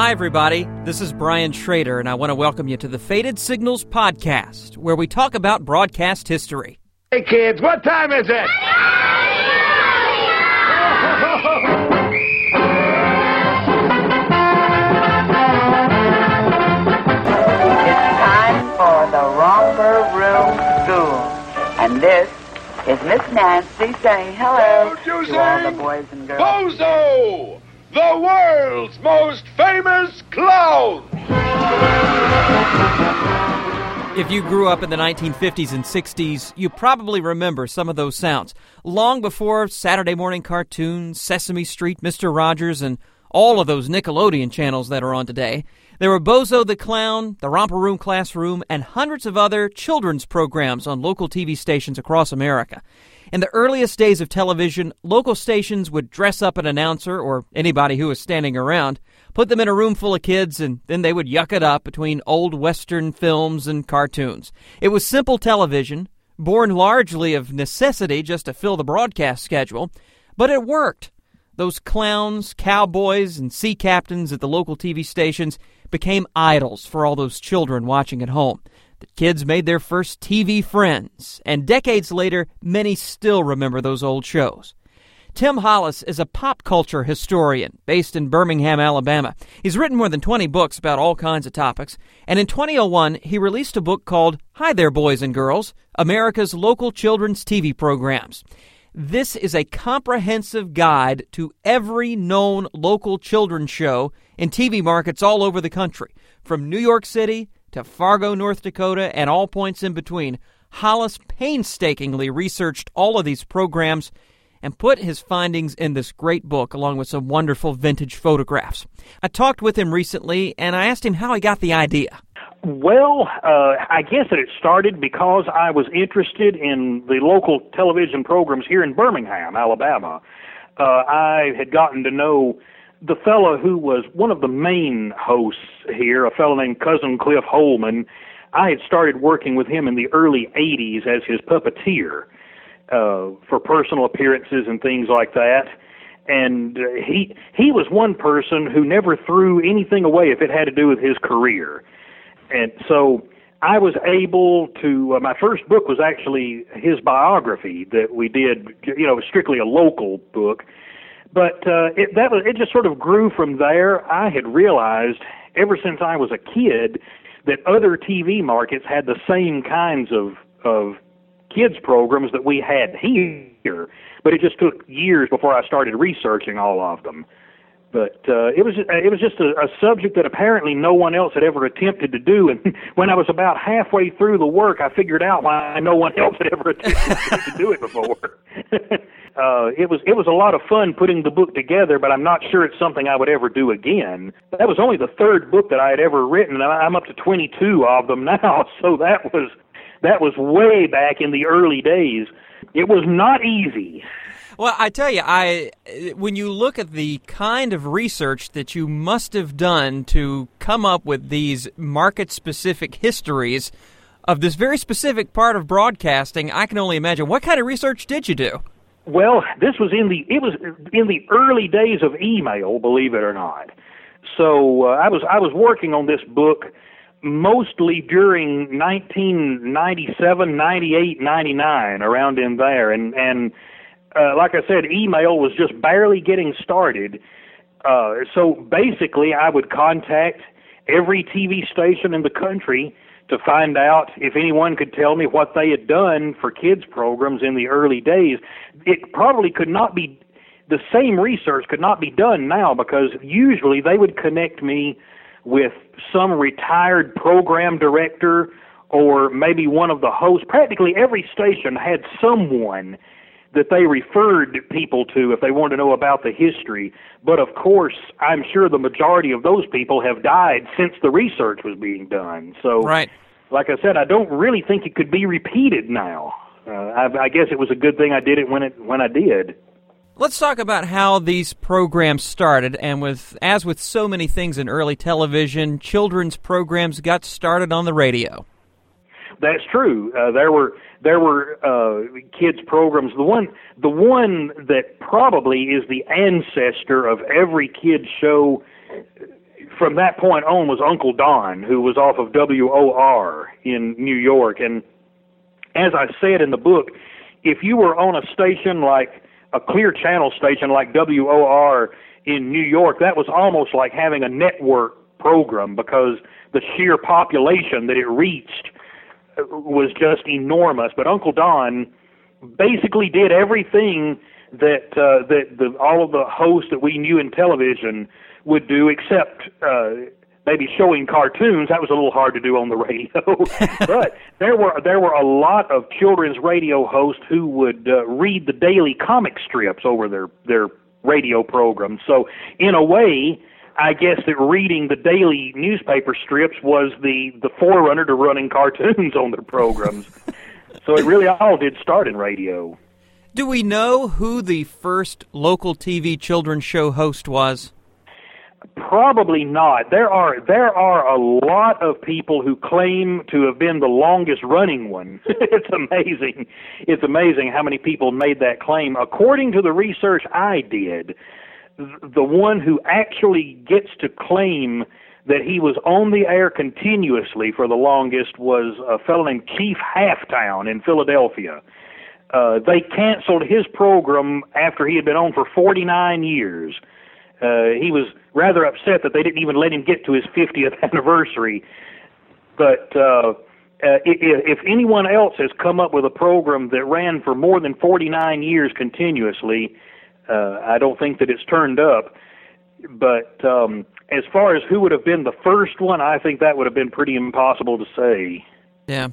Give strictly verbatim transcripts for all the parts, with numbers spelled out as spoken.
Hi, everybody. This is Brian Schrader, and I want to welcome you to the Faded Signals podcast, where we talk about broadcast history. Hey, kids, what time is it? It's time for the Romper Room School. And this is Miss Nancy saying hello Don't you to say all the boys and girls. Bozo, the world's most famous clown. If you grew up in the nineteen fifties and sixties, you probably remember some of those sounds. Long before Saturday morning cartoons, Sesame Street, Mister Rogers, and all of those Nickelodeon channels that are on today, there were Bozo the Clown, the Romper Room Classroom, and hundreds of other children's programs on local T V stations across America. In the earliest days of television, local stations would dress up an announcer, or anybody who was standing around, put them in a room full of kids, and then they would yuck it up between old Western films and cartoons. It was simple television, born largely of necessity just to fill the broadcast schedule, but it worked. Those clowns, cowboys, and sea captains at the local T V stations became idols for all those children watching at home. The kids made their first T V friends, and decades later, many still remember those old shows. Tim Hollis is a pop culture historian based in Birmingham, Alabama. He's written more than twenty books about all kinds of topics, and in twenty oh one, he released a book called Hi There, Boys and Girls, America's Local Children's T V Programs. This is a comprehensive guide to every known local children's show in T V markets all over the country, from New York City to Fargo, North Dakota, and all points in between. Hollis painstakingly researched all of these programs and put his findings in this great book, along with some wonderful vintage photographs. I talked with him recently, and I asked him how he got the idea. Well, uh, I guess that it started because I was interested in the local television programs here in Birmingham, Alabama. Uh, I had gotten to know the fellow who was one of the main hosts here, a fellow named Cousin Cliff Holman. I had started working with him in the early eighties as his puppeteer uh, for personal appearances and things like that. And uh, he he was one person who never threw anything away if it had to do with his career. And so I was able to, uh, my first book was actually his biography that we did, you know, strictly a local book. But uh, it, that was, it just sort of grew from there. I had realized ever since I was a kid that other T V markets had the same kinds of, of kids programs that we had here, but it just took years before I started researching all of them. But uh, it was it was just a, a subject that apparently no one else had ever attempted to do. And when I was about halfway through the work, I figured out why no one else had ever attempted to do it before. uh, it was it was a lot of fun putting the book together, but I'm not sure it's something I would ever do again. That was only the third book that I had ever written, and I'm up to twenty-two of them now. So that was that was way back in the early days. It was not easy. Well, I tell you, I when you look at the kind of research that you must have done to come up with these market-specific histories of this very specific part of broadcasting, I can only imagine. What kind of research did you do? Well, this was in the it was in the early days of email, believe it or not. So uh, I was I was working on this book mostly during nineteen ninety-seven, ninety-eight, ninety-nine, around in there, and and. Uh, like I said, email was just barely getting started. Uh, so basically, I would contact every T V station in the country to find out if anyone could tell me what they had done for kids programs in the early days. It probably could not be, the same research could not be done now, because usually they would connect me with some retired program director or maybe one of the hosts. Practically every station had someone that they referred people to if they wanted to know about the history. But of course, I'm sure the majority of those people have died since the research was being done. So, right. Like I said, I don't really think it could be repeated now. Uh, I, I guess it was a good thing I did it when it when I did. Let's talk about how these programs started, and with as with so many things in early television, children's programs got started on the radio. That's true. Uh, there were there were uh, kids programs. The one the one that probably is the ancestor of every kid show from that point on was Uncle Don, who was off of W O R in New York. And as I said in the book, if you were on a station like a clear channel station like W O R in New York, that was almost like having a network program, because the sheer population that it reached was just enormous. But Uncle Don basically did everything that uh, that the, all of the hosts that we knew in television would do, except uh, maybe showing cartoons. That was a little hard to do on the radio. But there were there were a lot of children's radio hosts who would uh, read the daily comic strips over their their radio programs. So in a way, I guess that reading the daily newspaper strips was the, the forerunner to running cartoons on their programs. So it really all did start in radio. Do we know who the first local T V children's show host was? Probably not. There are there are a lot of people who claim to have been the longest running one. It's amazing. It's amazing how many people made that claim. According to the research I did, the one who actually gets to claim that he was on the air continuously for the longest was a fellow named Chief Halftown in Philadelphia. Uh, they canceled his program after he had been on for forty-nine years. Uh, he was rather upset that they didn't even let him get to his fiftieth anniversary. But uh, uh, if, if anyone else has come up with a program that ran for more than forty-nine years continuously, uh, I don't think that it's turned up. But um, as far as who would have been the first one, I think that would have been pretty impossible to say. Yeah.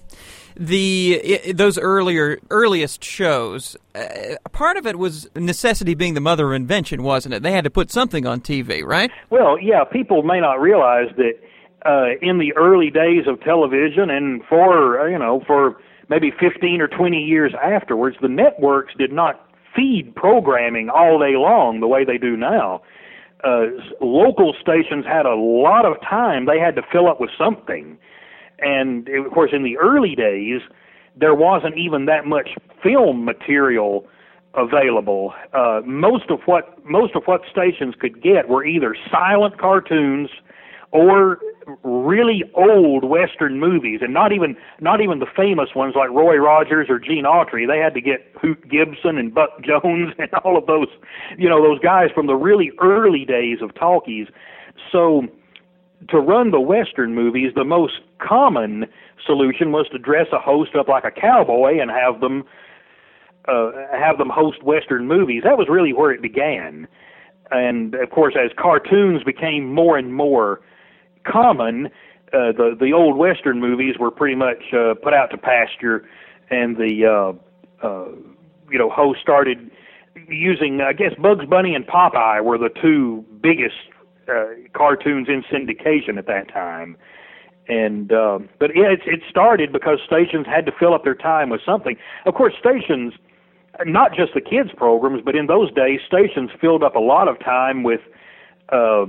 The it, those earlier earliest shows, uh, part of it was necessity being the mother of invention, wasn't it? They had to put something on T V, right? Well, yeah, people may not realize that uh, in the early days of television, and for uh, you know for maybe fifteen or twenty years afterwards, the networks did not feed programming all day long the way they do now. Uh, local stations had a lot of time they had to fill up with something. And, of course, in the early days, there wasn't even that much film material available. Uh, most of what most of what stations could get were either silent cartoons or really old Western movies, and not even not even the famous ones like Roy Rogers or Gene Autry. They had to get Hoot Gibson and Buck Jones and all of those, you know, those guys from the really early days of talkies. So to run the Western movies, the most common solution was to dress a host up like a cowboy and have them uh, have them host Western movies. That was really where it began. And, of course, as cartoons became more and more common, uh, the, the old Western movies were pretty much uh, put out to pasture, and the uh, uh, you know hosts started using, I guess, Bugs Bunny and Popeye were the two biggest Uh, cartoons in syndication at that time. And uh, but yeah, it, it started because stations had to fill up their time with something. Of course, stations, not just the kids' programs, but in those days, stations filled up a lot of time with uh,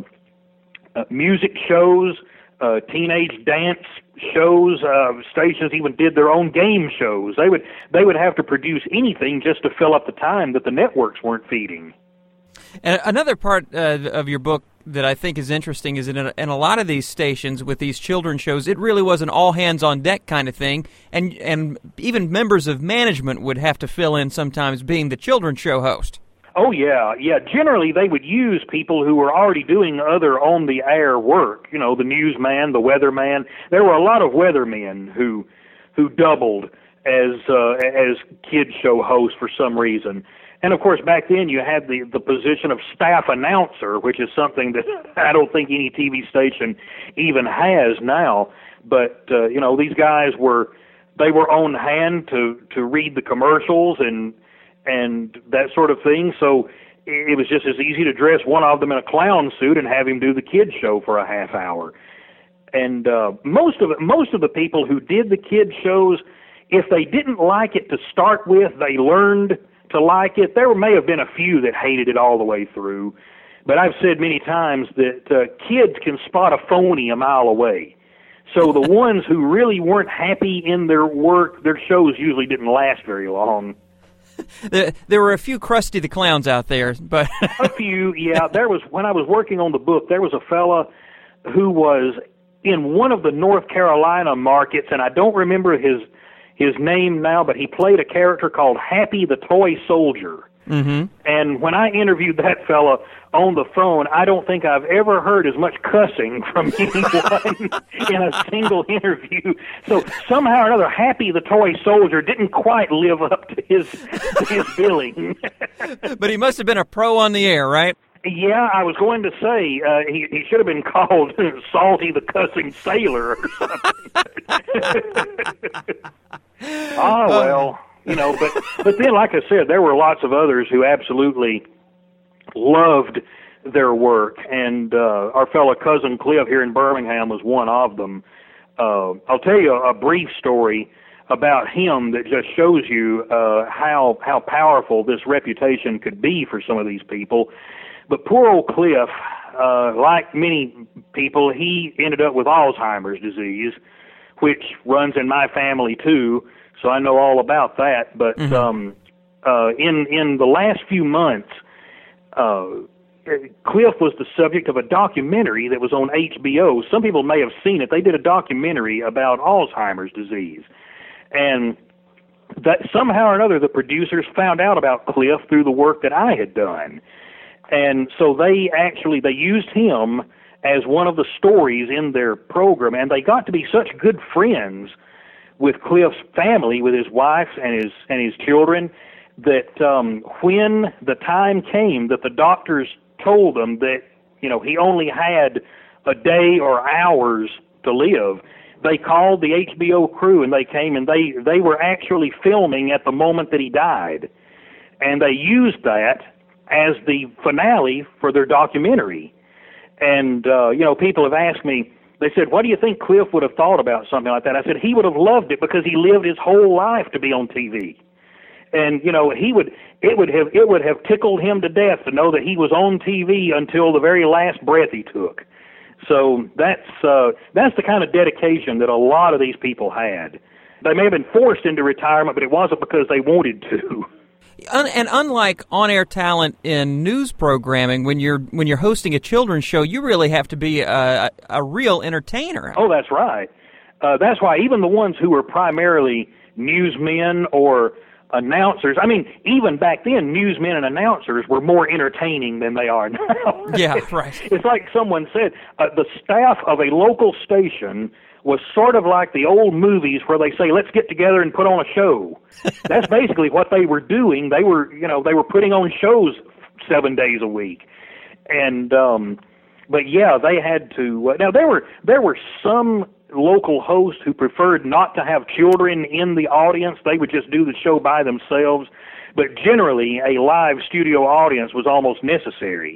uh, music shows, uh, teenage dance shows. Uh, stations even did their own game shows. They would they would have to produce anything just to fill up the time that the networks weren't feeding. And another part uh, of your book that I think is interesting is that in a, in a lot of these stations with these children's shows, it really was an all-hands-on-deck kind of thing, and and even members of management would have to fill in sometimes being the children's show host. Oh, yeah, yeah. Generally, they would use people who were already doing other on-the-air work, you know, the newsman, the weatherman. There were a lot of weathermen who who doubled as uh, as kid show hosts for some reason. And, of course, back then you had the, the position of staff announcer, which is something that I don't think any T V station even has now. But, uh, you know, these guys were, they were on hand to, to read the commercials and and that sort of thing. So it was just as easy to dress one of them in a clown suit and have him do the kids show for a half hour. And uh, most of it, most of the people who did the kids shows, if they didn't like it to start with, they learned to like it. There may have been a few that hated it all the way through, but I've said many times that uh, kids can spot a phony a mile away. So the ones who really weren't happy in their work, their shows usually didn't last very long. There, there were a few Krusty the Clowns out there, but a few, yeah. There was when I was working on the book, there was a fella who was in one of the North Carolina markets, and I don't remember his his name now, but he played a character called Happy the Toy Soldier. Mm-hmm. And when I interviewed that fella on the phone, I don't think I've ever heard as much cussing from anyone in a single interview. So somehow or another, Happy the Toy Soldier didn't quite live up to his, to his billing. But he must have been a pro on the air, right? Yeah, I was going to say, uh, he, he should have been called Salty the Cussing Sailor or something. Ah, well, you know, but, but then, like I said, there were lots of others who absolutely loved their work, and uh, our fellow cousin Cliff here in Birmingham was one of them. Uh, I'll tell you a, a brief story about him that just shows you uh, how how powerful this reputation could be for some of these people. But poor old Cliff, uh, like many people, he ended up with Alzheimer's disease, which runs in my family too, so I know all about that. But mm-hmm. um, uh, in in the last few months, uh, Cliff was the subject of a documentary that was on H B O. Some people may have seen it. They did a documentary about Alzheimer's disease. And that somehow or another, the producers found out about Cliff through the work that I had done. And so they actually, they used him as one of the stories in their program, and they got to be such good friends with Cliff's family, with his wife and his and his children, that um, when the time came that the doctors told them that, you know, he only had a day or hours to live, they called the H B O crew, and they came, and they, they were actually filming at the moment that he died. And they used that as the finale for their documentary. And, uh, you know, people have asked me, they said, what do you think Cliff would have thought about something like that? I said, he would have loved it because he lived his whole life to be on T V. And, you know, he would, it would have, it would have tickled him to death to know that he was on T V until the very last breath he took. So that's, uh, that's the kind of dedication that a lot of these people had. They may have been forced into retirement, but it wasn't because they wanted to. And unlike on-air talent in news programming, when you're when you're hosting a children's show, you really have to be a, a real entertainer. Oh, that's right. Uh, that's why even the ones who were primarily newsmen or announcers, I mean, even back then, newsmen and announcers were more entertaining than they are now. Yeah, right. It's like someone said, uh, the staff of a local station was sort of like the old movies where they say, let's get together and put on a show. That's basically what they were doing. They were, you know, they were putting on shows seven days a week. And, um, but yeah, they had to, uh, now there were, there were some local hosts who preferred not to have children in the audience. They would just do the show by themselves. But generally, a live studio audience was almost necessary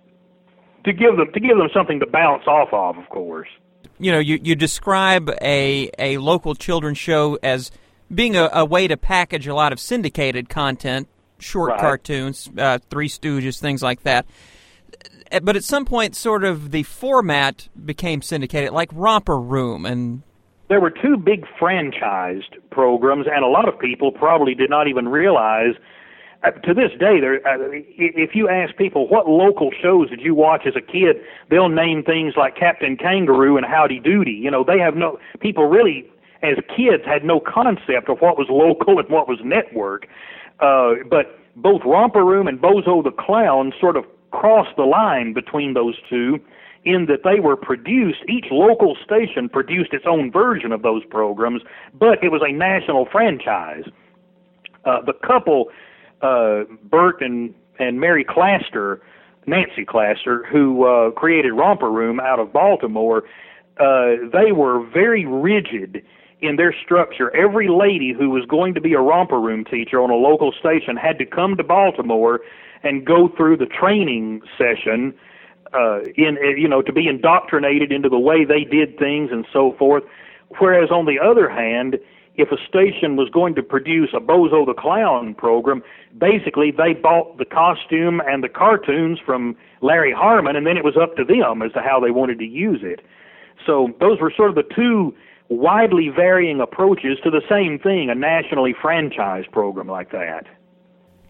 to give them, to give them something to bounce off of, of course. You know, you, you describe a, a local children's show as being a, a way to package a lot of syndicated content, short right. cartoons, uh, Three Stooges, things like that. But at some point, sort of the format became syndicated, like Romper Room. And there were two big franchised programs, and a lot of people probably did not even realize. Uh, to this day, there, uh, if you ask people what local shows did you watch as a kid, they'll name things like Captain Kangaroo and Howdy Doody. You know, they have no, people really, as kids, had no concept of what was local and what was network. Uh, but both Romper Room and Bozo the Clown sort of crossed the line between those two in that they were produced, each local station produced its own version of those programs, but it was a national franchise. Uh, the couple... Uh, Bert and, and Mary Claster, Nancy Claster, who uh, created Romper Room out of Baltimore, uh, they were very rigid in their structure. Every lady who was going to be a Romper Room teacher on a local station had to come to Baltimore and go through the training session uh, in you know to be indoctrinated into the way they did things and so forth. Whereas on the other hand, if a station was going to produce a Bozo the Clown program, basically they bought the costume and the cartoons from Larry Harmon, and then it was up to them as to how they wanted to use it. So those were sort of the two widely varying approaches to the same thing, a nationally franchised program like that.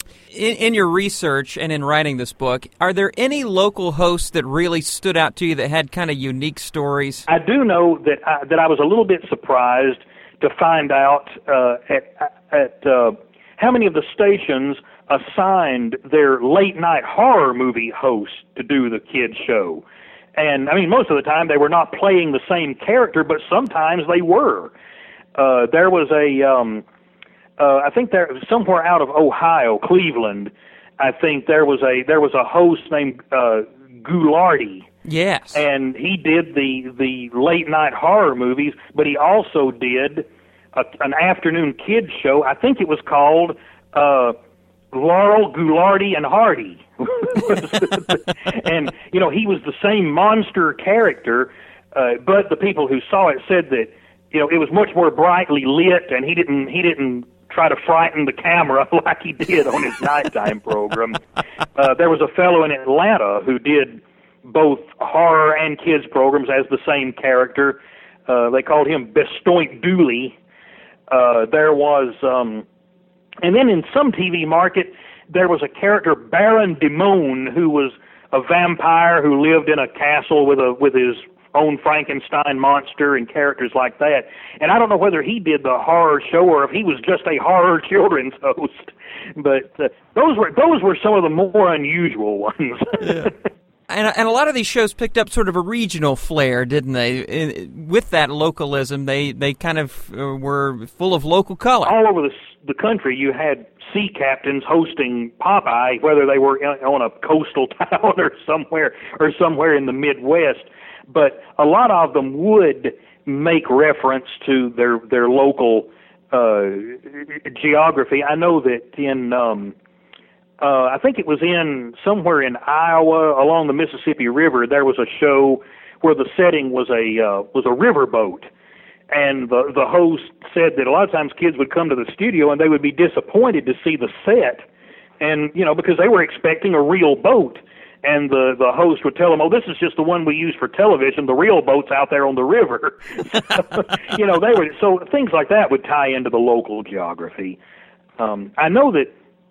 In, in your research and in writing this book, are there any local hosts that really stood out to you that had kind of unique stories? I do know that I, that I was a little bit surprised to find out uh, at, at uh, how many of the stations assigned their late-night horror movie host to do the kids' show. And, I mean, most of the time they were not playing the same character, but sometimes they were. Uh, there was a... Um, Uh, I think there somewhere out of Ohio, Cleveland. I think there was a there was a host named uh, Ghoulardi. Yes, and he did the the late night horror movies, but he also did a, an afternoon kids show. I think it was called uh, Laurel, Ghoulardi, and Hardy. And you know, he was the same monster character, uh, but the people who saw it said that you know it was much more brightly lit, and he didn't he didn't. try to frighten the camera like he did on his nighttime program. Uh, there was a fellow in Atlanta who did both horror and kids programs as the same character. Uh, they called him Bestoint Dooley. Uh, there was, um, and then in some T V market, there was a character, Baron Demone, who was a vampire who lived in a castle with a with his own Frankenstein monster and characters like that. And I don't know whether he did the horror show or if he was just a horror children's host. But uh, those were those were some of the more unusual ones. Yeah. And, and a lot of these shows picked up sort of a regional flair, didn't they? In, with that localism, they, they kind of uh, were full of local color. All over the, the country, you had sea captains hosting Popeye, whether they were on a coastal town or somewhere or somewhere in the Midwest. But a lot of them would make reference to their their local uh, geography. I know that in, um, uh, I think it was in somewhere in Iowa along the Mississippi River, there was a show where the setting was a uh, was a riverboat, and the the host said that a lot of times kids would come to the studio and they would be disappointed to see the set, and you know because they were expecting a real boat. And the, the host would tell them, oh, this is just the one we use for television. The real boat's out there on the river. So, you know, they were, so things like that would tie into the local geography. Um, I know that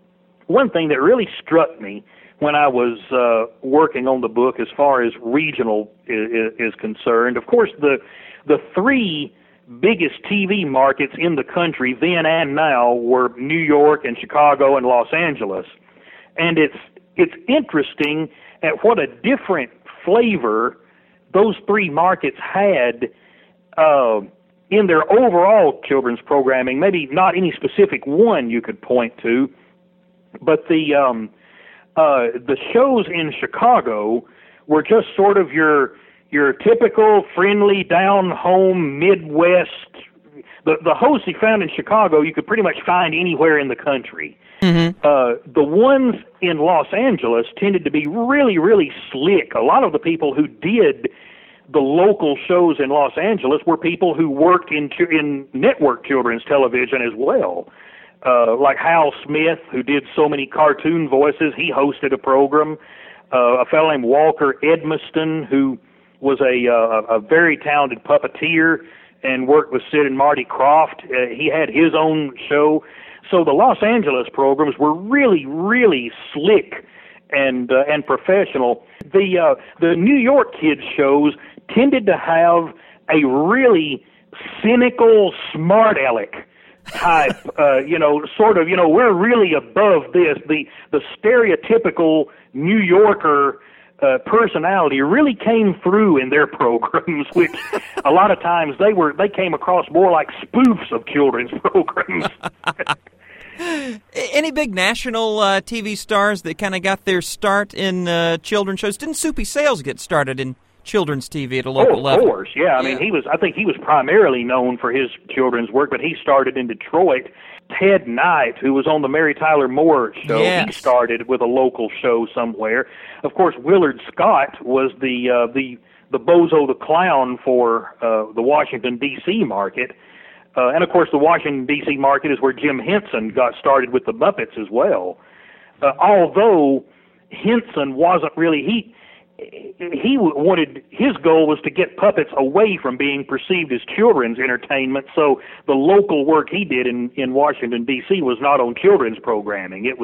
one thing that really struck me when I was uh, working on the book as far as regional is, is concerned, of course, the the three biggest T V markets in the country then and now were New York and Chicago and Los Angeles. And it's it's interesting at what a different flavor those three markets had uh, in their overall children's programming. Maybe not any specific one you could point to, but the um, uh, the shows in Chicago were just sort of your your typical friendly, down-home, Midwest. The the hosts you found in Chicago you could pretty much find anywhere in the country. Mm-hmm. Uh, the ones in Los Angeles tended to be really, really slick. A lot of the people who did the local shows in Los Angeles were people who worked in in network children's television as well. Uh, like Hal Smith, who did so many cartoon voices, he hosted a program. Uh, a fellow named Walker Edmiston, who was a, uh, a very talented puppeteer and worked with Sid and Marty Krofft. Uh, he had his own show. So the Los Angeles programs were really, really slick and uh, and professional. The uh, the New York kids shows tended to have a really cynical, smart aleck type, uh, you know, sort of, you know, we're really above this. The the stereotypical New Yorker uh, personality really came through in their programs, which a lot of times they were they came across more like spoofs of children's programs. Any big national uh, T V stars that kind of got their start in uh, children's shows? Didn't Soupy Sales get started in children's T V at a local oh, of level? Of course, yeah. I yeah. mean, he was. I think he was primarily known for his children's work, but he started in Detroit. Ted Knight, who was on the Mary Tyler Moore show, yes. he started with a local show somewhere. Of course, Willard Scott was the uh, the the Bozo the Clown for uh, the Washington, D C market. Uh, and, of course, the Washington, D C market is where Jim Henson got started with the Muppets as well. Uh, although Henson wasn't really, he he wanted, his goal was to get puppets away from being perceived as children's entertainment, so the local work he did in, in Washington, D C was not on children's programming. It was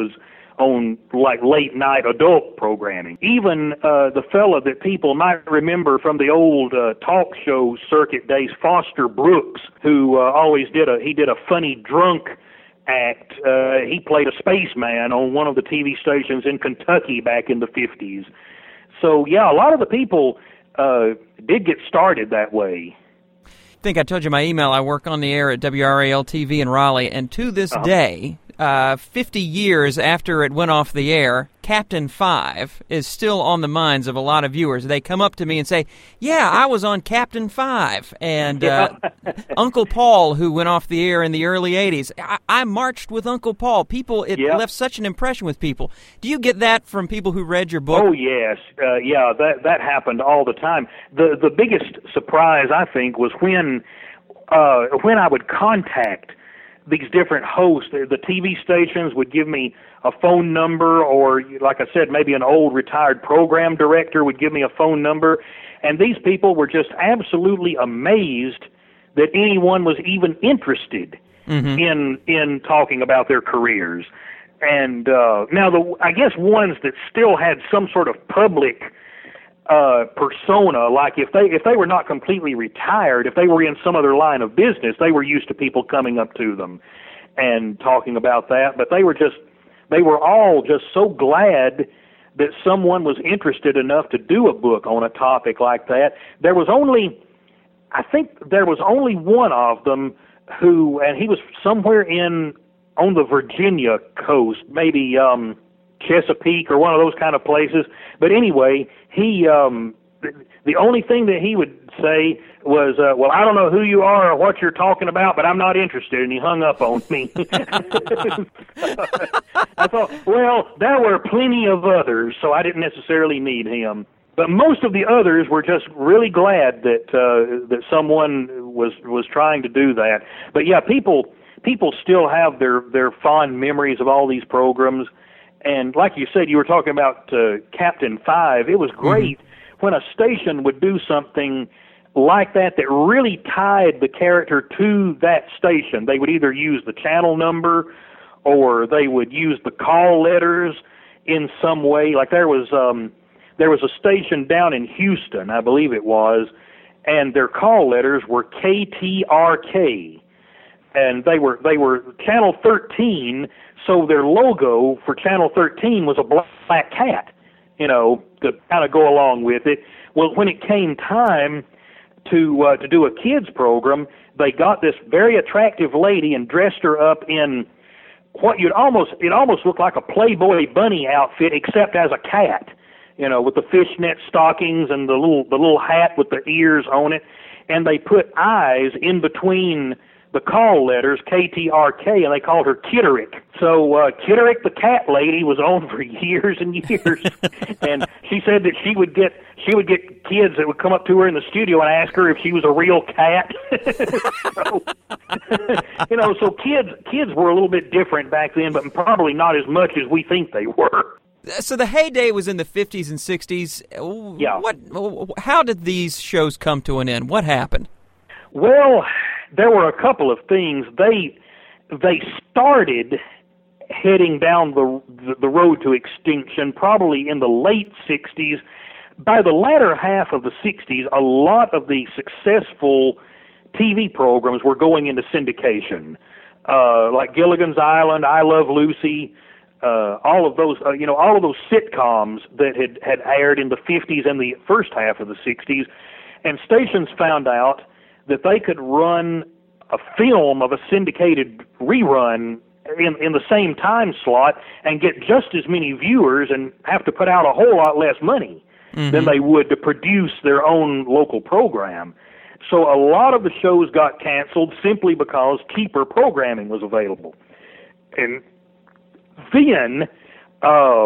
on like late night adult programming. Even uh, the fella that people might remember from the old uh, talk show circuit days, Foster Brooks, who uh, always did a he did a funny drunk act. Uh, he played a spaceman on one of the T V stations in Kentucky back in the fifties. So yeah, a lot of the people uh, did get started that way. I think I told you my email. I work on the air at W R A L T V in Raleigh, and to this Uh-huh. day, uh, fifty years after it went off the air, Captain Five is still on the minds of a lot of viewers. They come up to me and say, yeah, I was on Captain Five. And uh, Uncle Paul, who went off the air in the early eighties, I, I marched with Uncle Paul. People, it Yep. left such an impression with people. Do you get that from people who read your book? Oh yes, uh, yeah, that that happened all the time. The the biggest surprise, I think, was when uh, when I would contact these different hosts. The, the T V stations would give me a phone number, or like I said, maybe an old retired program director would give me a phone number, and these people were just absolutely amazed that anyone was even interested Mm-hmm. in in talking about their careers. And uh, now, the I guess ones that still had some sort of public uh, persona, like if they if they were not completely retired, if they were in some other line of business, they were used to people coming up to them and talking about that. But they were just they were all just so glad that someone was interested enough to do a book on a topic like that. There was only, I think, there was only one of them who, and he was somewhere in on the Virginia coast, maybe um, Chesapeake or one of those kind of places. But anyway, he um, the only thing that he would say was, uh, well, I don't know who you are or what you're talking about, but I'm not interested, and he hung up on me. I thought, well, there were plenty of others, so I didn't necessarily need him. But most of the others were just really glad that uh, that someone was was trying to do that. But yeah, people people still have their, their fond memories of all these programs. And like you said, you were talking about uh, Captain Five. It was great mm-hmm. when a station would do something like that that really tied the character to that station. They would either use the channel number or they would use the call letters in some way. Like there was um, there was a station down in Houston, I believe it was, and their call letters were K T R K. And they were they were Channel thirteen, so their logo for Channel thirteen was a black cat, you know, to kind of go along with it. Well, when it came time to uh, to do a kids program, they got this very attractive lady and dressed her up in what you'd almost it almost looked like a Playboy bunny outfit, except as a cat, you know, with the fishnet stockings and the little the little hat with the ears on it, and they put eyes in between the call letters, K T R K, and they called her Kitterick. So uh, Kitterick the cat lady was on for years and years, and she said that she would get she would get kids that would come up to her in the studio and ask her if she was a real cat. so, you know, so kids kids were a little bit different back then, but probably not as much as we think they were. So the heyday was in the fifties and sixties. Yeah. What? How did these shows come to an end? What happened? Well, there were a couple of things. They they started heading down the the road to extinction probably in the late sixties. By the latter half of the sixties, a lot of the successful T V programs were going into syndication, uh, like Gilligan's Island, I Love Lucy, uh, all of those, uh, you know, all of those sitcoms that had, had aired in the fifties and the first half of the sixties, and stations found out that they could run a film of a syndicated rerun in, in the same time slot and get just as many viewers and have to put out a whole lot less money mm-hmm. than they would to produce their own local program. So a lot of the shows got canceled simply because cheaper programming was available. And then, uh,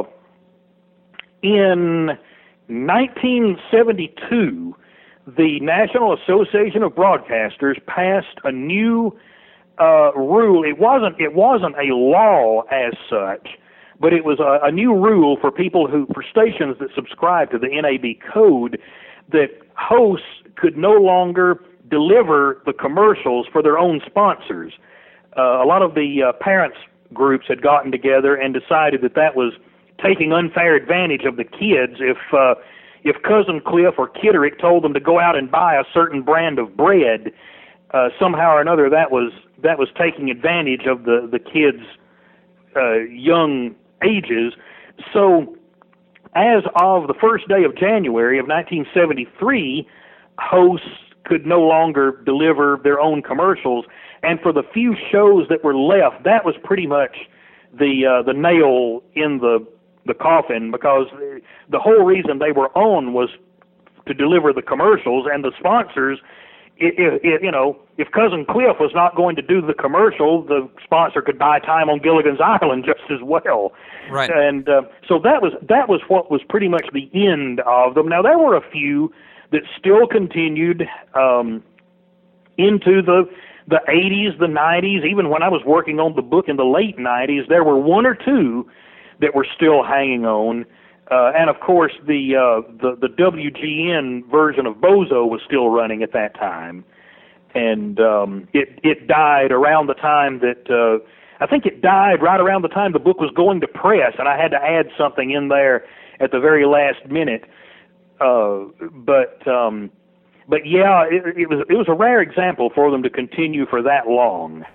in nineteen seventy-two, the National Association of Broadcasters passed a new uh, rule. It wasn't it wasn't a law as such, but it was a, a new rule for people who for stations that subscribe to the N A B code that hosts could no longer deliver the commercials for their own sponsors. Uh, a lot of the uh, parents groups had gotten together and decided that that was taking unfair advantage of the kids. If uh, if Cousin Cliff or Kitterick told them to go out and buy a certain brand of bread, uh, somehow or another that was that was taking advantage of the the kids' uh, young ages. So, as of the first day of January of nineteen seventy-three, hosts could no longer deliver their own commercials, and for the few shows that were left, that was pretty much the uh, the nail in the the coffin, because the whole reason they were on was to deliver the commercials, and the sponsors, it, it, it, you know, if Cousin Cliff was not going to do the commercial, the sponsor could buy time on Gilligan's Island just as well. Right. And uh, so that was that was what was pretty much the end of them. Now, there were a few that still continued um, into the the eighties, the nineties. Even when I was working on the book in the late nineties, there were one or two that were still hanging on. Uh, and, of course, the, uh, the the W G N version of Bozo was still running at that time. And um, it, it died around the time that, uh, I think it died right around the time the book was going to press, and I had to add something in there at the very last minute. Uh, but, um, but yeah, it, it was it was a rare example for them to continue for that long.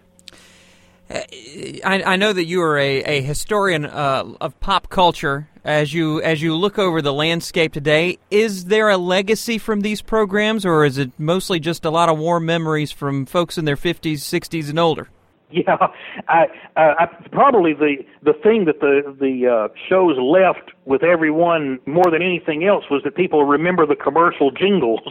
I, I know that you are a, a historian uh, of pop culture. As you as you look over the landscape today, is there a legacy from these programs, or is it mostly just a lot of warm memories from folks in their fifties, sixties, and older? Yeah, I, uh, I probably the the thing that the the uh, shows left with everyone more than anything else was that people remember the commercial jingles.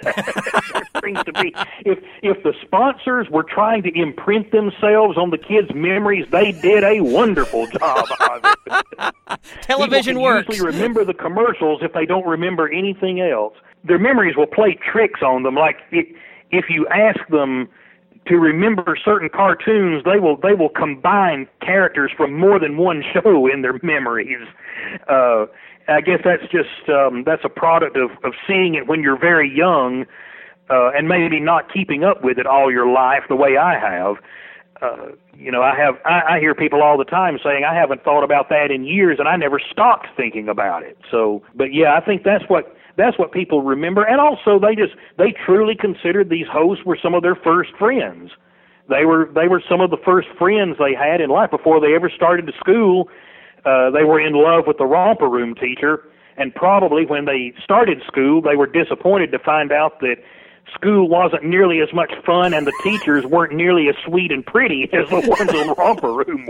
It seems to be if if the sponsors were trying to imprint themselves on the kids' memories, they did a wonderful job of it. Television People can works. usually remember the commercials if they don't remember anything else. Their memories will play tricks on them. Like if, if you ask them to remember certain cartoons, they will they will combine characters from more than one show in their memories. Uh, I guess that's just um, that's a product of, of seeing it when you're very young, uh, and maybe not keeping up with it all your life the way I have. Uh, you know, I have I, I hear people all the time saying I haven't thought about that in years, and I never stopped thinking about it. So, but yeah, I think that's what. That's what people remember, and also they just they truly considered these hosts were some of their first friends. They were they were some of the first friends they had in life before they ever started to school. Uh, they were in love with the romper room teacher, and probably when they started school, they were disappointed to find out that school wasn't nearly as much fun, and the teachers weren't nearly as sweet and pretty as the ones in the romper room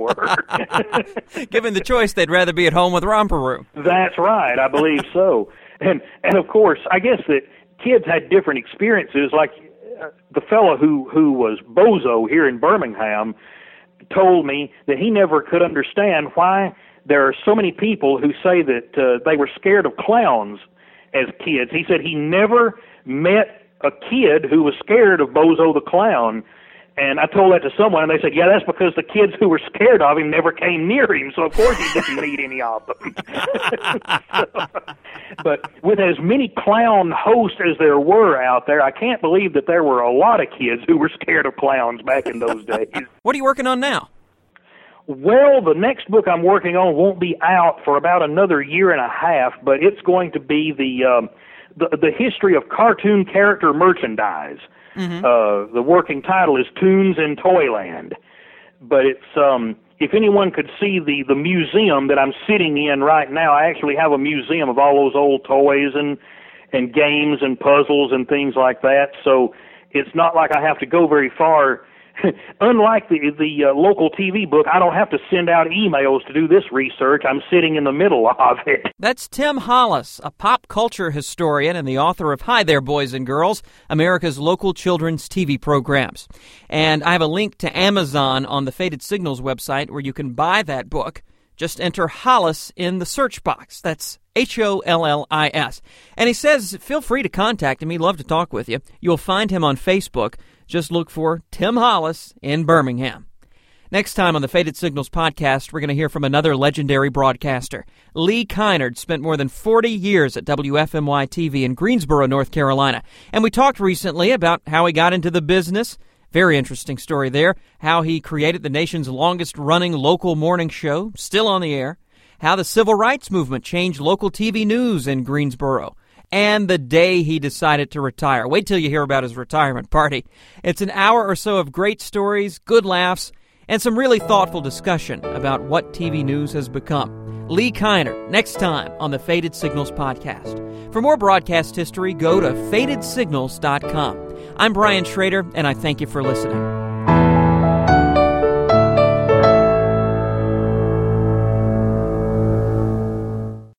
were. Given the choice, they'd rather be at home with romper room. That's right, I believe so. And, and of course, I guess that kids had different experiences. Like uh, the fellow who, who was Bozo here in Birmingham told me that he never could understand why there are so many people who say that uh, they were scared of clowns as kids. He said he never met a kid who was scared of Bozo the Clown. And I told that to someone, and they said, yeah, that's because the kids who were scared of him never came near him, so of course he didn't meet any of them. So, but with as many clown hosts as there were out there, I can't believe that there were a lot of kids who were scared of clowns back in those days. What are you working on now? Well, the next book I'm working on won't be out for about another year and a half, but it's going to be the um, the, the history of cartoon character merchandise. Mm-hmm. Uh, the working title is Toons in Toyland, but it's um, if anyone could see the, the museum that I'm sitting in right now, I actually have a museum of all those old toys and and games and puzzles and things like that. So it's not like I have to go very far. Unlike the the uh, local T V book, I don't have to send out emails to do this research. I'm sitting in the middle of it. That's Tim Hollis, a pop culture historian and the author of Hi There, Boys and Girls, America's local children's T V programs. And I have a link to Amazon on the Faded Signals website where you can buy that book. Just enter Hollis in the search box. That's H O L L I S. And he says, feel free to contact him. He'd love to talk with you. You'll find him on Facebook. Just look for Tim Hollis in Birmingham. Next time on the Faded Signals podcast, we're going to hear from another legendary broadcaster. Lee Kynard spent more than forty years at W F M Y T V in Greensboro, North Carolina. And we talked recently about how he got into the business, Very interesting story there. How he created the nation's longest-running local morning show, still on the air. How the civil rights movement changed local T V news in Greensboro. And the day he decided to retire. Wait till you hear about his retirement party. It's an hour or so of great stories, good laughs, and some really thoughtful discussion about what T V news has become. Lee Kiner, next time on the Faded Signals podcast. For more broadcast history, go to faded signals dot com. I'm Brian Schrader, and I thank you for listening.